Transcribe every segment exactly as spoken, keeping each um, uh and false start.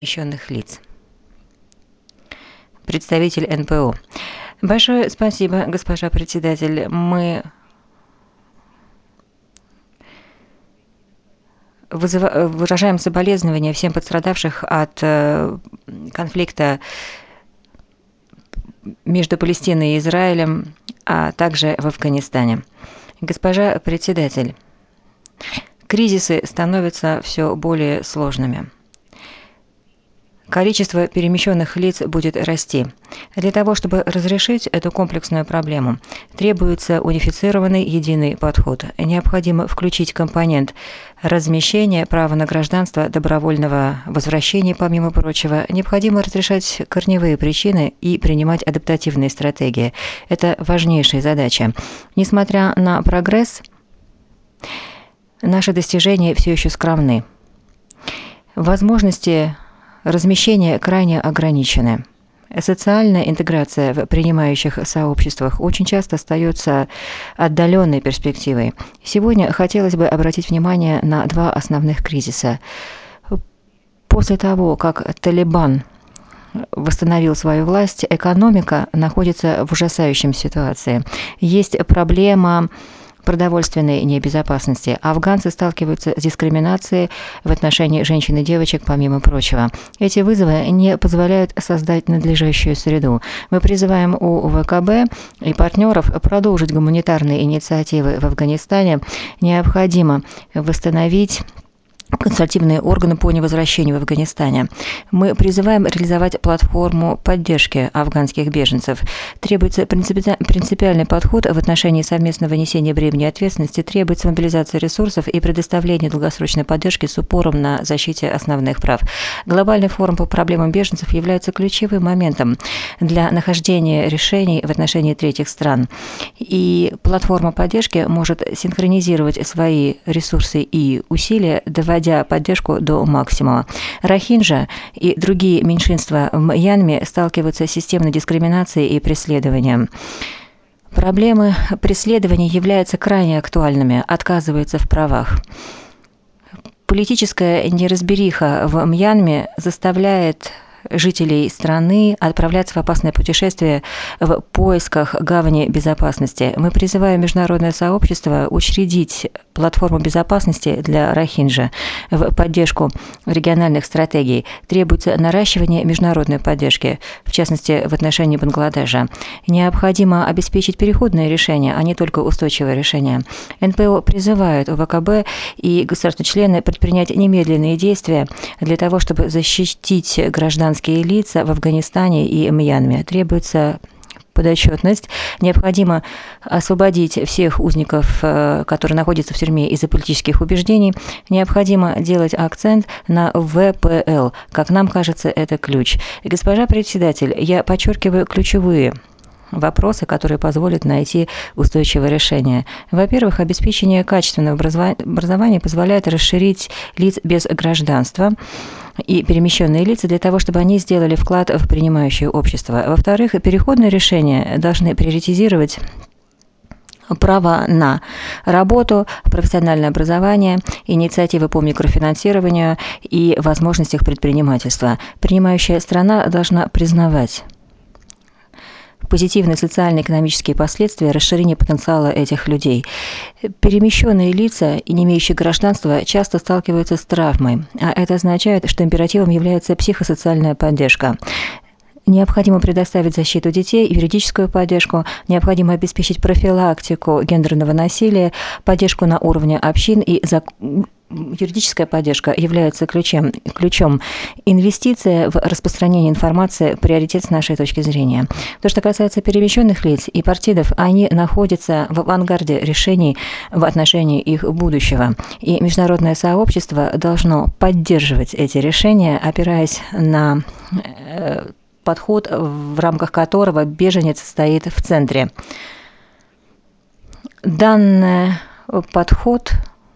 Перемещенных лиц. Представитель эн пэ о. Большое спасибо, госпожа председатель. Мы вызыва... выражаем соболезнования всем пострадавших от конфликта между Палестиной и Израилем, а также в Афганистане. Госпожа председатель, кризисы становятся все более сложными. Количество перемещенных лиц будет расти. Для того, чтобы разрешить эту комплексную проблему, требуется унифицированный единый подход. Необходимо включить компонент размещения, права на гражданство, добровольного возвращения, помимо прочего. Необходимо разрешать корневые причины и принимать адаптативные стратегии. Это важнейшая задача. Несмотря на прогресс, наши достижения все еще скромны. Возможности размещение крайне ограничены. Социальная интеграция в принимающих сообществах очень часто остается отдаленной перспективой. Сегодня хотелось бы обратить внимание на два основных кризиса. После того, как Талибан восстановил свою власть, экономика находится в ужасающей ситуации. Есть проблема продовольственной небезопасности. Афганцы сталкиваются с дискриминацией в отношении женщин и девочек, помимо прочего. Эти вызовы не позволяют создать надлежащую среду. Мы призываем у вэ ка бэ и партнеров продолжить гуманитарные инициативы в Афганистане. Необходимо восстановить консультативные органы по невозвращению в Афганистане. Мы призываем реализовать платформу поддержки афганских беженцев. Требуется принципиальный подход в отношении совместного несения бремени ответственности, требуется мобилизация ресурсов и предоставление долгосрочной поддержки с упором на защите основных прав. Глобальный форум по проблемам беженцев является ключевым моментом для нахождения решений в отношении третьих стран. И платформа поддержки может синхронизировать свои ресурсы и усилия, доводя поддержку до максимума. Рохинджа и другие меньшинства в Мьянме сталкиваются с системной дискриминацией и преследованием. Проблемы преследования являются крайне актуальными, отказываются в правах. Политическая неразбериха в Мьянме заставляет жителей страны отправляться в опасное путешествие в поисках гавани безопасности. Мы призываем международное сообщество учредить платформу безопасности для Рохинджа в поддержку региональных стратегий. Требуется наращивание международной поддержки, в частности, в отношении Бангладеша. Необходимо обеспечить переходные решения, а не только устойчивые решения. эн пэ о призывает вэ ка бэ и государственные члены предпринять немедленные действия для того, чтобы защитить граждан лица в Афганистане и Мьянме. Требуется подотчетность. Необходимо освободить всех узников, которые находятся в тюрьме из-за политических убеждений. Необходимо делать акцент на вэ пэ эл. Как нам кажется, это ключ. Госпожа председатель, я подчеркиваю ключевые вопросы, которые позволят найти устойчивое решение. Во-первых, обеспечение качественного образования позволяет расширить лиц без гражданства и перемещенные лица для того, чтобы они сделали вклад в принимающее общество. Во-вторых, переходные решения должны приоритизировать право на работу, профессиональное образование, инициативы по микрофинансированию и возможностях предпринимательства. Принимающая страна должна признавать позитивные социально-экономические последствия расширения потенциала этих людей. Перемещенные лица и не имеющие гражданства часто сталкиваются с травмой, а это означает, что императивом является психосоциальная поддержка. Необходимо предоставить защиту детей, юридическую поддержку, необходимо обеспечить профилактику гендерного насилия, поддержку на уровне общин и закон. Юридическая поддержка является ключом, ключом. Инвестиция в распространение информации – приоритет с нашей точки зрения. То, что касается перемещенных лиц и партидов, они находятся в авангарде решений в отношении их будущего. И международное сообщество должно поддерживать эти решения, опираясь на подход, в рамках которого беженец стоит в центре. Данный подход,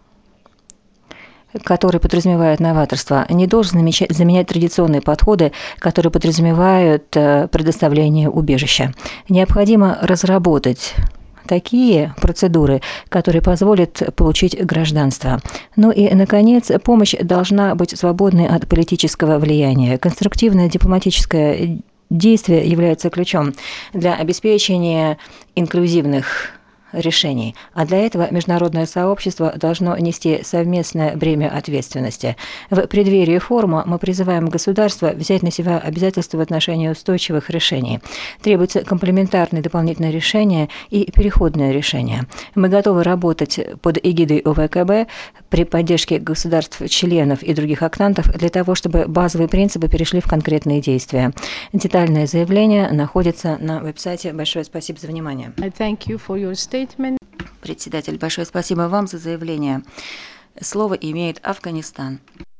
который подразумевает новаторство, не должен заменять традиционные подходы, которые подразумевают предоставление убежища. Необходимо разработать такие процедуры, которые позволят получить гражданство. Ну и, наконец, помощь должна быть свободной от политического влияния. Конструктивное дипломатическое действие является ключом для обеспечения инклюзивных решений. А для этого международное сообщество должно нести совместное бремя ответственности. В преддверии форума мы призываем государства взять на себя обязательства в отношении устойчивых решений. Требуется комплементарные дополнительные решения и переходные решения. Мы готовы работать под эгидой О В К Б при поддержке государств-членов и других актантов для того, чтобы базовые принципы перешли в конкретные действия. Детальное заявление находится на веб-сайте. Большое спасибо за внимание. Председатель, большое спасибо вам за заявление. Слово имеет Афганистан.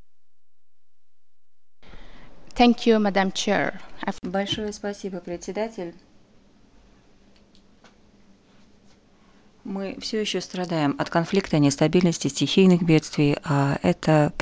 Thank you, Madam Chair. Большое спасибо, председатель. Мы все еще страдаем от конфликта, нестабильности, стихийных бедствий, а это